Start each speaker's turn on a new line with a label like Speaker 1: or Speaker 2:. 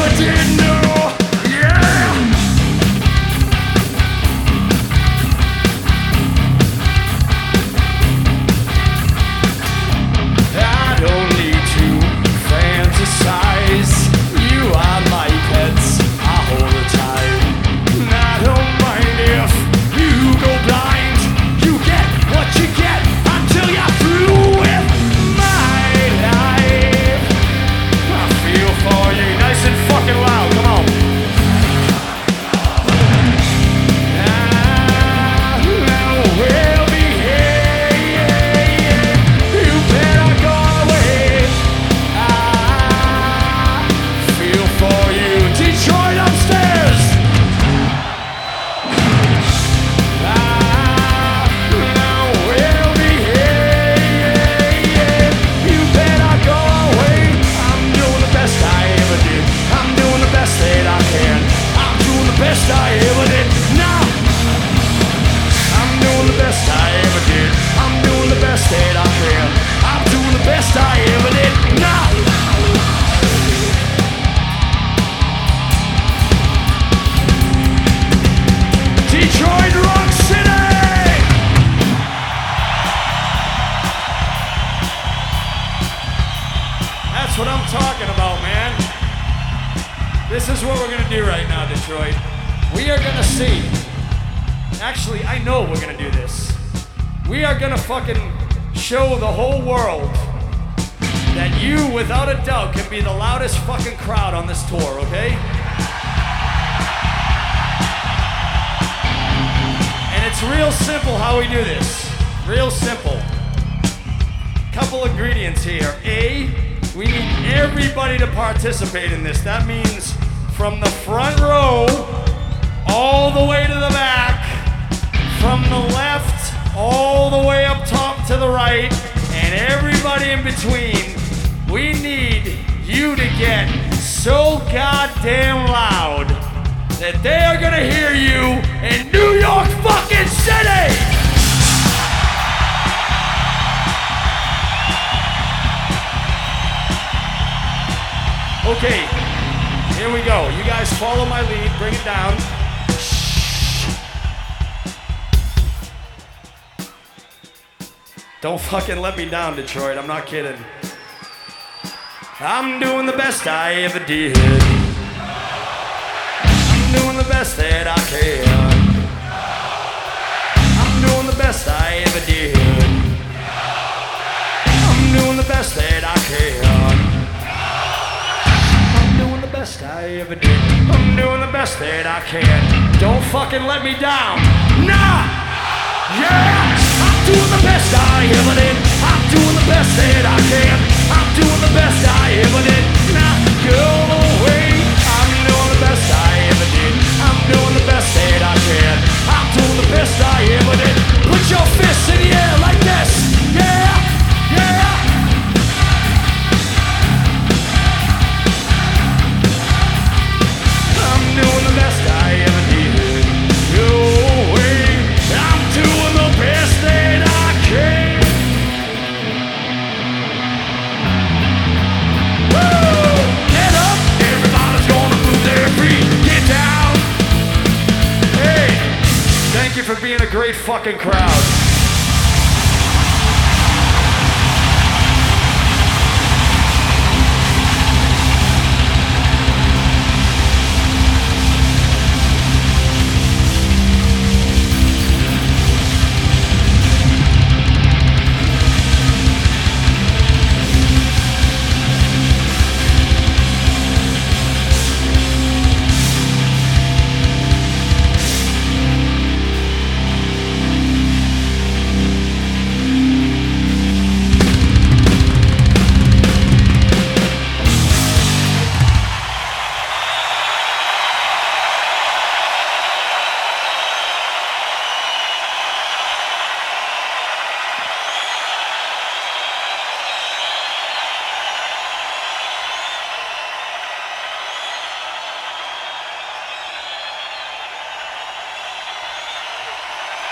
Speaker 1: didn't know. Yeah. I don't need to fantasize. You are my pets, I hold it tight. And I don't mind if you go blind. You get what you get until you're through with my life. I feel for you, nice and fucking loud, come on. We'll be here. You better go away. I feel for you, Detroit upstairs. We'll be here. You better go away. I'm doing the best I ever did. I'm doing the best that I can. I'm doing the best I ever did. Now I'm doing the best I ever did. I'm doing the best that I can. I'm doing the best I ever did. Now Detroit Rock City! That's what I'm talking about, man. This is what we're gonna do right now, Detroit. We are gonna see. Actually, I know we're gonna do this. We are gonna fucking show the whole world that you, without a doubt, can be the loudest fucking crowd on this tour, okay? And it's real simple how we do this. Real simple. Couple ingredients here. A, we need everybody to participate in this. That means from the front row all the way to the back, from the left all the way up top to the right, and everybody in between. We need you to get so goddamn loud that they are gonna hear you in New York fucking City! Okay, here we go. You guys follow my lead, bring it down. Don't fucking let me down, Detroit. I'm not kidding. I'm doing the best I ever did. I'm doing the best that I can. I'm doing the best I ever did. I'm doing the best that I can. I'm doing the best I ever did. I'm doing the best that I can. Don't fucking let me down. Nah! Yeah! I'm doing the best I ever did. I'm doing the best that I can. I'm doing the best I ever did. Now go away. I'm doing the best I ever did. I'm doing the best that I can. I'm doing the best I ever did. Put your fists in the air like this. Yeah, yeah. I'm doing the best I ever did. Go away. I'm doing the best that I can. Get up, everybody's gonna move their feet. Get down. Hey, thank you for being a great fucking crowd.